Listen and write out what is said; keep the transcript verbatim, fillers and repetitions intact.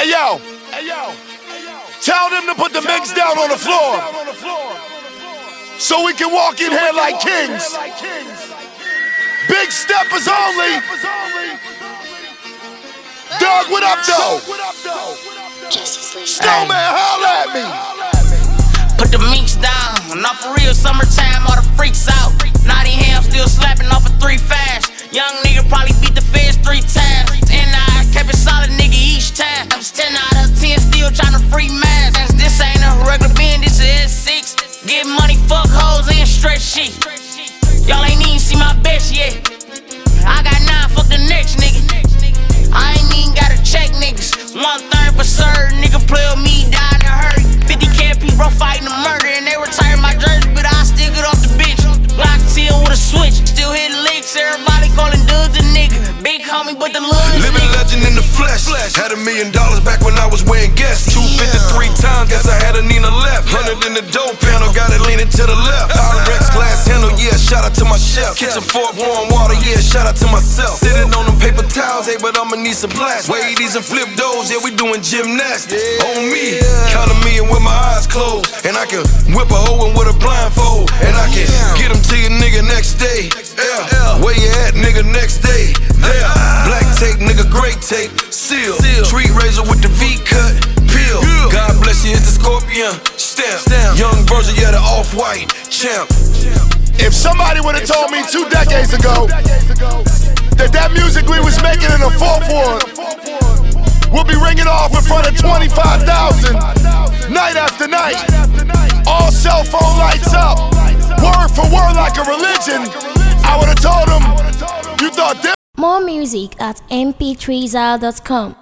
Hey yo, hey yo, tell them to put the mix down on the floor so we can walk in here like kings. Big steppers only. Doug, what up though? Snowman, holla at me. Put the mix down, not for real, summertime, all the freaks out. Nottingham still slapping off a three fast. Young nigga probably beat the feds three times. And I kept it solid, nigga, each time. I was ten out of ten, still tryna free mass. This ain't a regular bin, this is S six. Get money, fuck hoes, and stretch shit. Y'all ain't even see my best yet. I got nine, fuck the next nigga. I ain't even gotta check niggas. One third for certain, nigga play with me, die in a hurry. fifty K people fighting a murder, and they retired my jersey, but I still get off the bench. Locked in with a switch, still hit licks. Everybody calling dudes a nigga. Big homie, but the love living nigga. Legend in the flesh. Had a million dollars back when I was wearing Guess. two fifty-three times, guess I had a Nina left. Hundred in the dough panel, got it leaning to the left. Pyrex glass handle, yeah, shout out to my chef. Kitchen fork, warm water, yeah, shout out to myself. Sitting on them paper towels, hey, but I'ma need some blast. Weigh these and flip those, yeah, we doing gymnastics. On me, count a million with my eyes closed, and I can whip a hoe in with a blindfold, and I can get him to your nigga next day. Yeah, where you at, nigga, next day. Yeah, black tape, nigga, great tape, seal. Treat razor with the V cut, peel. God bless you, it's the Scorpion stamp. Young version, yeah, the off-white champ. If somebody would've told me two decades ago that that music we was making in the fourth ward would be ringing off in front of twenty-five thousand night after night, all cell phone lights up, word for word like a religion, I would've told them, you thought this. More music at m p three zal dot com.